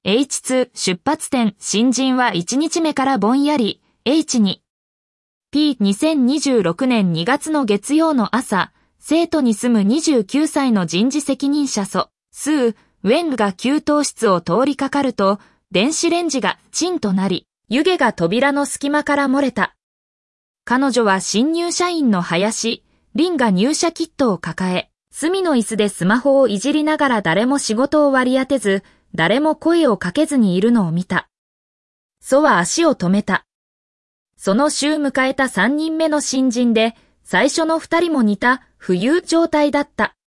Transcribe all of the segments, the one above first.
H2 出発点新人は1日目からぼんやり H2 P2026 年2月の月曜の朝、成都に住む29歳の人事責任者ソ・スー・ウェンが給湯室を通りかかると、電子レンジがチンとなり、湯気が扉の隙間から漏れた。彼女は新入社員の林、凛が入社キットを抱え、隅の椅子でスマホをいじりながら誰も仕事を割り当てず、誰も声をかけずにいるのを見た。ソは足を止めた。その週迎えた3人目の新人で、最初の2人も似た浮遊状態だった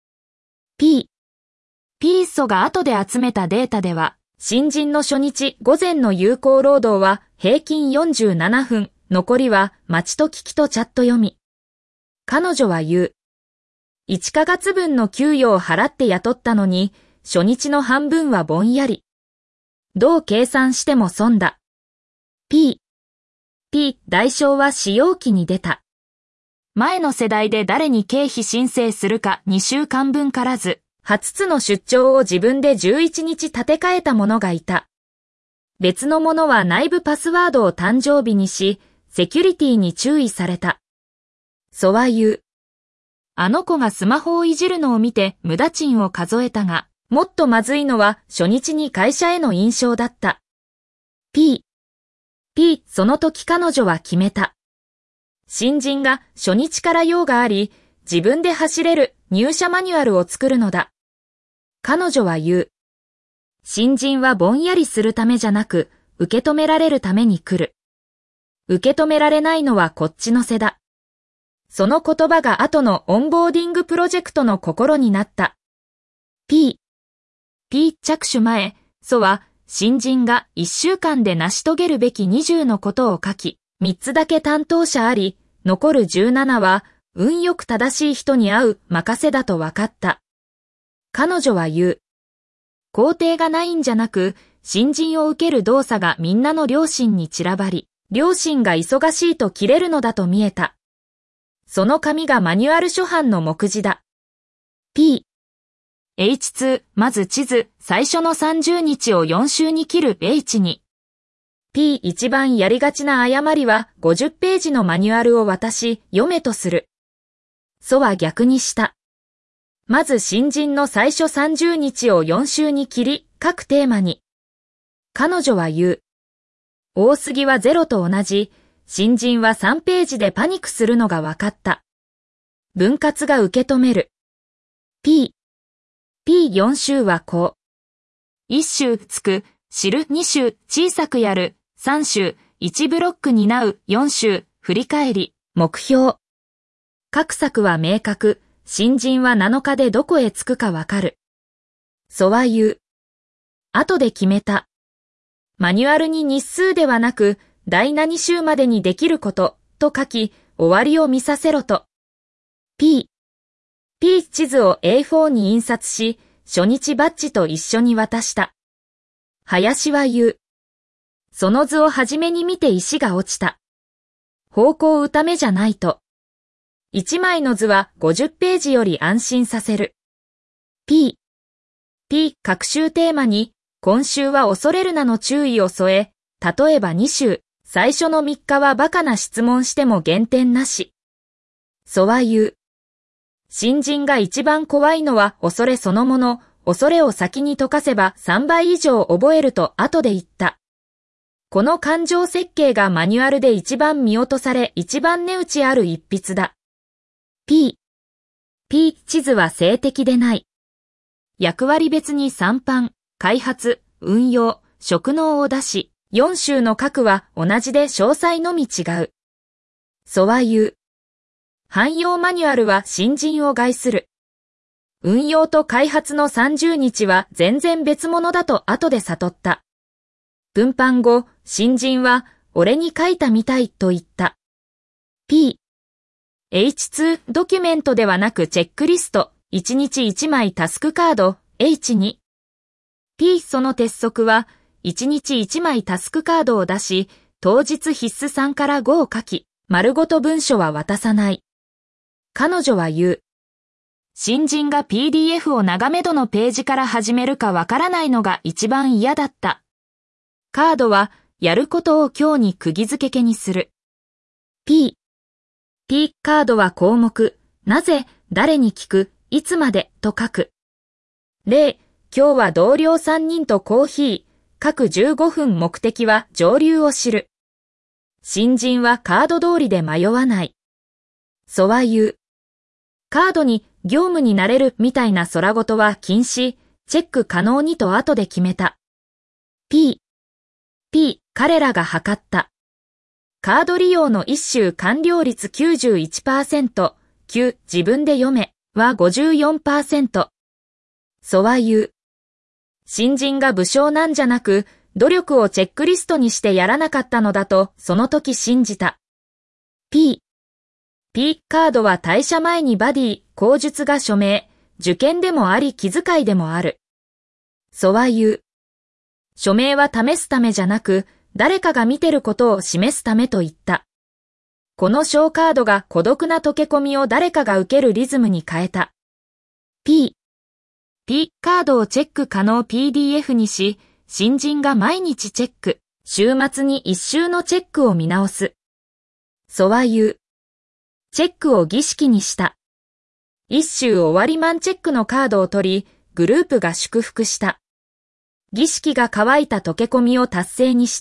。P ソが後で集めたデータでは、新人の初日午前の有効労働は平均47分、残りは待ちと聞きとチャット読み。彼女は言う。1ヶ月分の給与を払って雇ったのに、初日の半分はぼんやり。どう計算しても損だ。P 代償は使用期に出た。前の世代で誰に経費申請するか2週間分からず、8つの出張を自分で11日立て替えた者がいた。別の者は内部パスワードを誕生日にし、セキュリティに注意された。ソは言う。あの子がスマホをいじるのを見て無駄賃を数えたが、もっとまずいのは初日に会社への印象だった。P その時彼女は決めた。新人が初日から用があり、自分で走れる入社マニュアルを作るのだ。彼女は言う。新人はぼんやりするためじゃなく、受け止められるために来る。受け止められないのはこっちの背だ。その言葉が後のオンボーディングプロジェクトの心になった。P 着手前、ソは新人が1週間で成し遂げるべき20のことを書き、3つだけ担当者あり、残る17は運よく正しい人に会う任せだと分かった。彼女は言う。工程がないんじゃなく、新人を受ける動作がみんなの良心に散らばり、良心が忙しいと切れるのだと見えた。その紙がマニュアル初版の目次だ。H2 まず地図、最初の30日を4週に切る H2。一番やりがちな誤りは50ページのマニュアルを渡し読めとする。ソは逆にした。まず新人の最初30日を4週に切り、各テーマに。彼女は言う。大杉は0と同じ、新人は3ページでパニックするのが分かった。分割が受け止める。4週はこう。1週つく、知る2週小さくやる、3週1ブロック担う4週振り返り、目標。各作は明確、新人は7日でどこへ着くかわかる。ソは言う。後で決めた。マニュアルに日数ではなく、第何週までにできること、と書き、終わりを見させろと。地図を A4 に印刷し、初日バッジと一緒に渡した。林は言う。その図をはじめに見て石が落ちた。方向打ためじゃないと。1枚の図は50ページより安心させる。各週テーマに、今週は恐れるなの注意を添え、例えば2週、最初の3日はバカな質問しても減点なし。ソは言う。新人が一番怖いのは恐れそのもの、恐れを先に解かせば3倍以上覚えると後で言った。この感情設計がマニュアルで一番見落とされ一番値打ちある一筆だ。地図は静的でない。役割別に参版、開発、運用、職能を出し、4週の各は同じで詳細のみ違う。ソは言う。汎用マニュアルは新人を害する。運用と開発の30日は全然別物だと後で悟った。分版後、新人は俺に書いたみたいと言った。H2 ドキュメントではなくチェックリスト、1日1枚タスクカード、H2。その鉄則は、1日1枚タスクカードを出し、当日必須3から5を書き、丸ごと文書は渡さない。彼女は言う。新人が PDF を眺めどのページから始めるかわからないのが一番嫌だった。 カードはやることを今日に釘付けにする。P カードは項目、なぜ、誰に聞く、いつまでと書く。例、今日は同僚3人とコーヒー、各15分目的は上流を知る。新人はカード通りで迷わない。蘇は言う。カードに業務になれるみたいな空言は禁止、チェック可能にと後で決めた。P、彼らが測った。カード利用の一周完了率 91%、9、自分で読め、は 54%。蘇は言う。新人が武将なんじゃなく、努力をチェックリストにしてやらなかったのだと、その時信じた。P カードは退社前にバディ、口述が署名、受験でもあり気遣いでもある。蘇は言う。署名は試すためじゃなく、誰かが見てることを示すためと言った。この小カードが孤独な溶け込みを誰かが受けるリズムに変えた。P カードをチェック可能 PDF にし、新人が毎日チェック、週末に一周のチェックを見直す。蘇は言う。チェックを儀式にした。一周終わりマンチェックのカードを取り、グループが祝福した。儀式が乾いた溶け込みを達成にした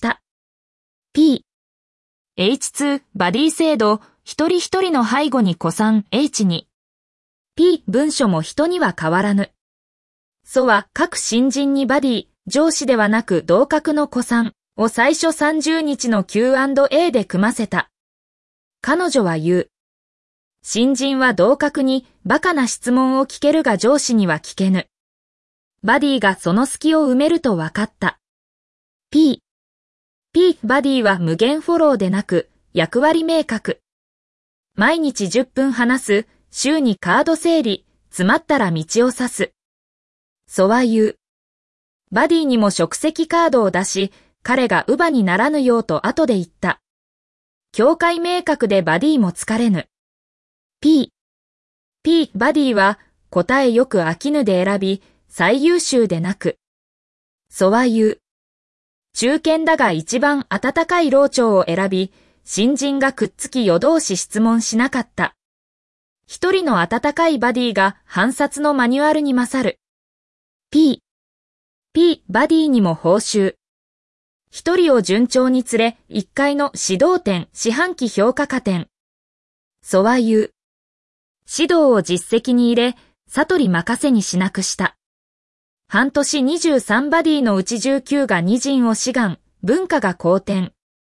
。H2 バディ制度、一人一人の背後に古参 H に。文書も人には変わらぬ。蘇は各新人にバディ、上司ではなく同格の古参を最初30日の Q&A で組ませた。彼女は言う。新人は同格にバカな質問を聞けるが上司には聞けぬ。バディがその隙を埋めると分かった。バディは無限フォローでなく役割明確。毎日10分話す、週にカード整理、詰まったら道を指す。蘇は言う。バディにも職責カードを出し、彼が乳母にならぬようと後で言った。境界明確でバディも疲れぬ。バディは答えよく飽きぬで選び、最優秀でなく。蘇は言う。中堅だが一番温かい老長を選び、新人がくっつき夜通し質問しなかった。一人の温かいバディが判察のマニュアルに勝る。バディにも報酬。一人を順調に連れ、一回の指導点、四半期評価加点。蘇は言う。指導を実績に入れ、悟り任せにしなくした。半年23バディのうち19が二陣を志願、文化が好転。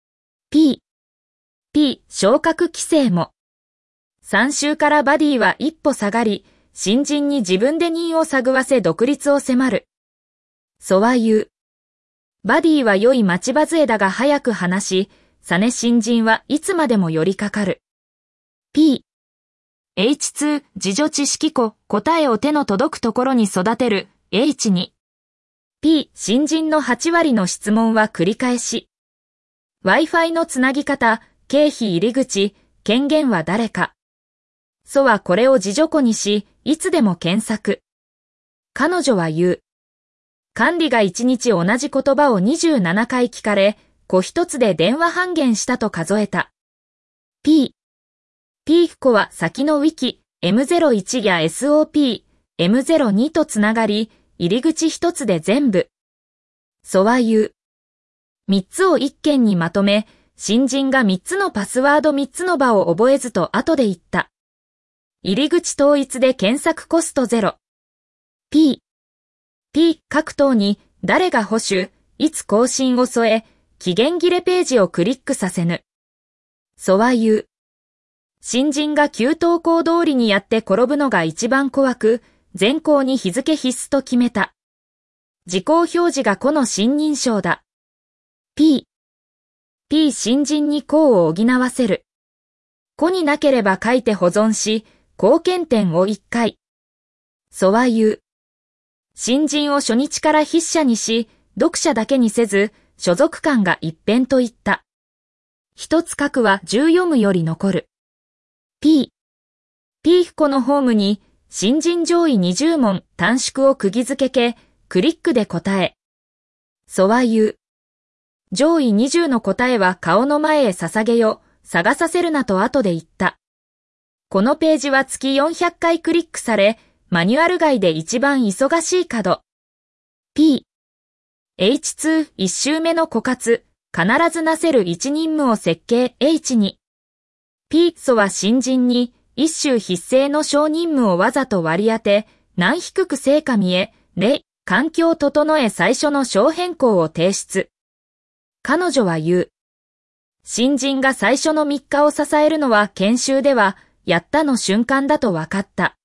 昇格規制も。3週からバディは一歩下がり、新人に自分で任を探わせ独立を迫る。蘇は言う。バディは良い待ち場杖だが早く話し、さね新人はいつまでも寄りかかる。H2 自助知識庫、答えを手の届くところに育てる H2。新人の8割の質問は繰り返し。Wi-Fi のつなぎ方、経費入り口、権限は誰か。蘇はこれを自助庫にし、いつでも検索。彼女は言う。管理が1日同じ言葉を27回聞かれ、子一つで電話半減したと数えた。子は先のウィキ、M01 や SOP、M02 とつながり、入り口一つで全部。蘇は言う。3つを1件にまとめ、新人が3つのパスワード3つの場を覚えずと後で言った。入り口統一で検索コストゼロ。各等に誰が保守、いつ更新を添え、期限切れページをクリックさせぬ。蘇は言う。新人が旧投稿通りにやって転ぶのが一番怖く、全校に日付必須と決めた。時効表示が個の新認証だ。新人に項を補わせる。個になければ書いて保存し、項検点を1回。蘇は言う。新人を初日から筆者にし、読者だけにせず、所属感が一変と言った。一つ書くは10読むより残る。個のホームに、新人上位20問短縮を釘付け、クリックで答え。蘇は言う。 上位20の答えは顔の前へ捧げよ、探させるなと後で言った。このページは月400回クリックされ、マニュアル外で一番忙しい角。P。H2、1周目の枯渇、必ずなせる一任務を設計 H2。P、素は新人に、一周必正の小任務をわざと割り当て、難低く成果見え、例、環境整え最初の小変更を提出。彼女は言う。新人が最初の3日を支えるのは研修では、やったの瞬間だと分かった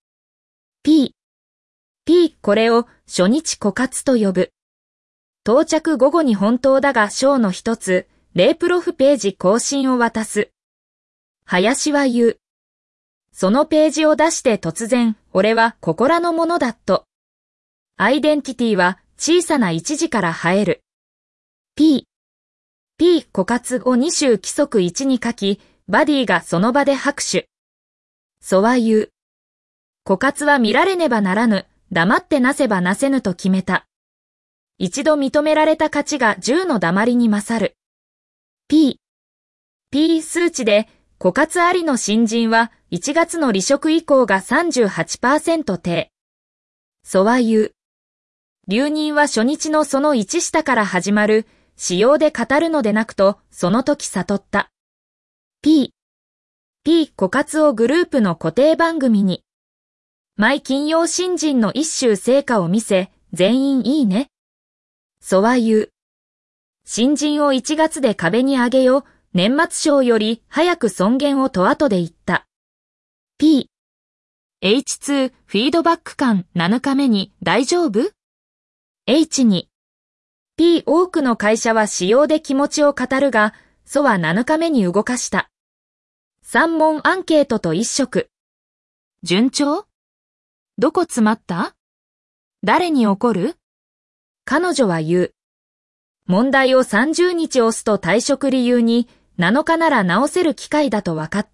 。P。これを初日枯渇と呼ぶ。到着午後に本当だが章の一つ、例プロフページ更新を渡す。林は言う。そのページを出して突然、俺は心のものだと。アイデンティティは小さな一時から生える。P。枯渇を2周規則1に書き、バディがその場で拍手。ソは言う。枯渇は見られねばならぬ、黙ってなせばなせぬと決めた。一度認められた価値が10の黙りに勝る。P 数値で、枯渇ありの新人は1月の離職以降が 38% 低。ソは言う。留任は初日のその1下から始まる、使用で語るのでなくと、その時悟った。P 枯渇をグループの固定番組に。毎金曜新人の一周成果を見せ、全員いいね。ソは言う。新人を1月で壁に上げよ、年末賞より早く尊厳をと後で言った。P H2 フィードバック間7日目に大丈夫？ H2 P 多くの会社は使用で気持ちを語るが、ソは7日目に動かした。3問アンケートと1色。順調？どこ詰まった？誰に怒る？彼女は言う。問題を30日押すと退職理由に7日なら直せる機会だと分かった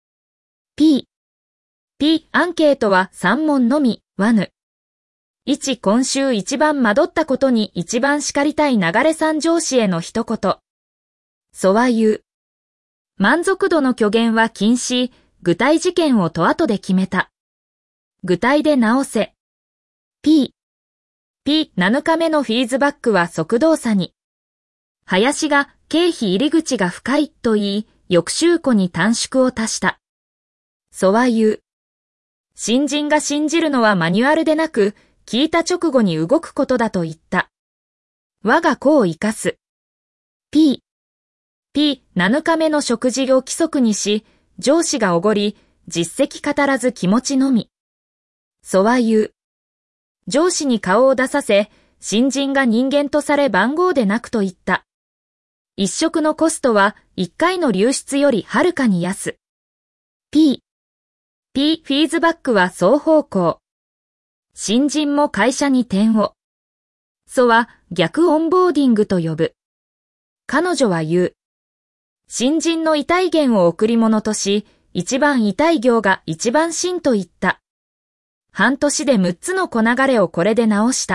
。P アンケートは3問のみ、1。今週一番惑ったことに一番叱りたい流れさん上司への一言。ソは言う。満足度の虚言は禁止、具体事件をと後で決めた。具体で直せ。7日目のフィーズバックは即動作に。林が経費入り口が深いと言い、翌週庫に短縮を足した。ソは言う。新人が信じるのはマニュアルでなく、聞いた直後に動くことだと言った。我が子を生かす。7日目の食事を規則にし、上司がおごり、実績語らず気持ちのみ。ソは言う。上司に顔を出させ、新人が人間とされ番号でなくと言った。一食のコストは1回の流出よりはるかに安。フィーズバックは双方向。新人も会社に点を。ソは逆オンボーディングと呼ぶ。彼女は言う。新人の痛い言を贈り物とし、一番痛い行が一番真と言った。半年で6つの小流れをこれで直した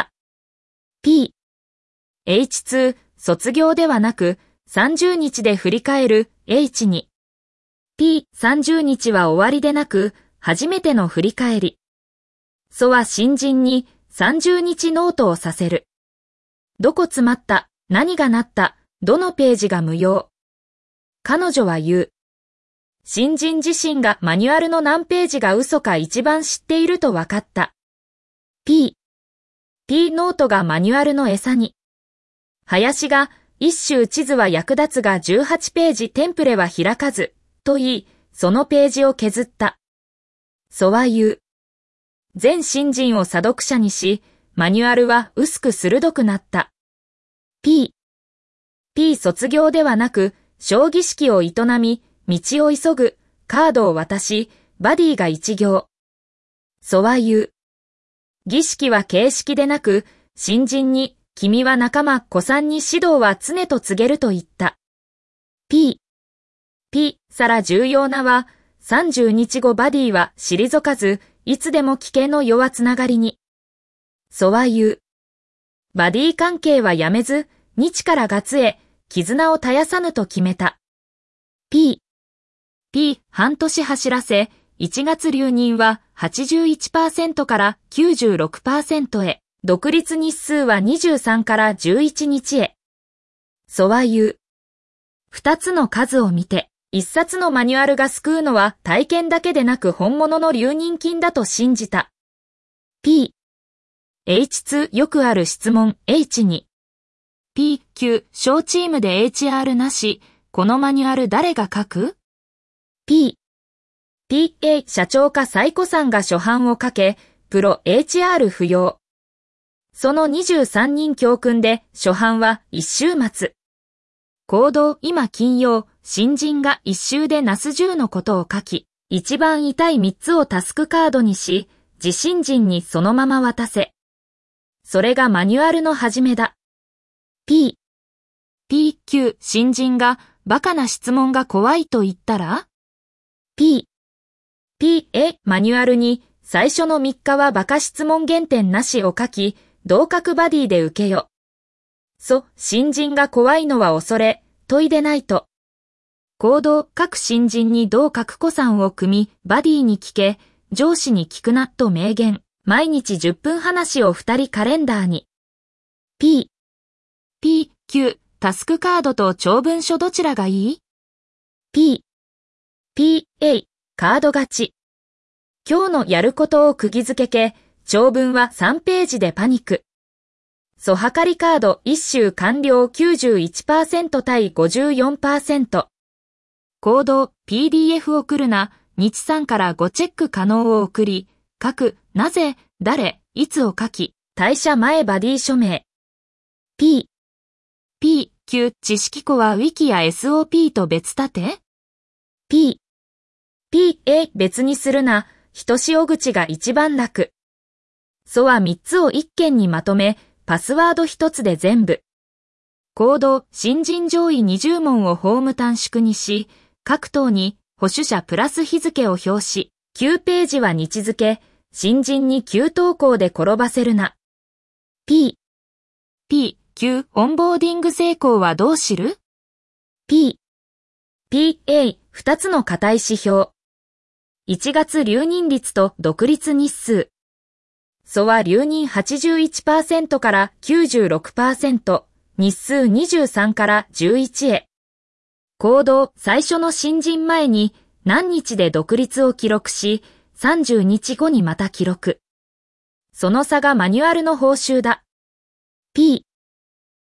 。H2 卒業ではなく30日で振り返る H2。30日は終わりでなく初めての振り返り。ソは新人に30日ノートをさせる。どこ詰まった、何がなった、どのページが無用。彼女は言う。新人自身がマニュアルの何ページが嘘か一番知っていると分かった。P ノートがマニュアルの餌に。林が一周地図は役立つが18ページテンプレは開かず、と言い、そのページを削った。ソは言う。全新人を査読者にし、マニュアルは薄く鋭くなった。P 卒業ではなく、小儀式を営み、道を急ぐ、カードを渡し、バディが一行。ソは言う。儀式は形式でなく、新人に、君は仲間、子さんに指導は常と告げると言った。さら重要なは、30日後バディは退かず、いつでも危険の弱つながりに。ソは言う。バディ関係はやめず、日から月へ、 絆を絶やさぬと決めた。P、半年走らせ、1月留任は 81% から 96% へ、独立日数は23から11日へ。ソは言う。二つの数を見て、一冊のマニュアルが救うのは体験だけでなく本物の留任金だと信じた。H2 よくある質問 H2。PQ 小チームで HR なし、このマニュアル誰が書く？ PA 社長か最古さんが初版を書け、プロ HR 不要。その23人教訓で初版は一週末。行動今金曜、新人が一周でナス10のことを書き、一番痛い3つをタスクカードにし、自新人にそのまま渡せ。それがマニュアルの始めだ。PQ 新人がバカな質問が怖いと言ったら？ PA マニュアルに最初の3日はバカ質問減点なしを書き、同格バディで受けよ。新人が怖いのは恐れ、問いでないと。行動各新人に同格子さんを組み、バディに聞け、上司に聞くなと明言。毎日10分話を2人カレンダーに。PQ タスクカードと長文書どちらがいい？ PA カード勝ち。今日のやることを釘付け長文は3ページでパニック。はかりカード1周完了 91% 対 54%。行動 PDF 送るな、日産から5チェック可能を送り、書く、なぜ、誰、いつを書き、退社前バディ署名。PQ 知識庫は Wiki や SOP と別立て？ PA 別にするな、人しお口が一番楽。は3つを1件にまとめ、パスワード1つで全部。行動新人上位20問をフォーム短縮にし、各等に保守者プラス日付を表し、9ページは日付、新人に9投稿で転ばせるな。PQ オンボーディング成功はどう知る？ PA 2つの固い指標。1月留任率と独立日数。は留任 81% から 96%、日数23から11へ。行動最初の新人前に何日で独立を記録し、30日後にまた記録。その差がマニュアルの報酬だ。PA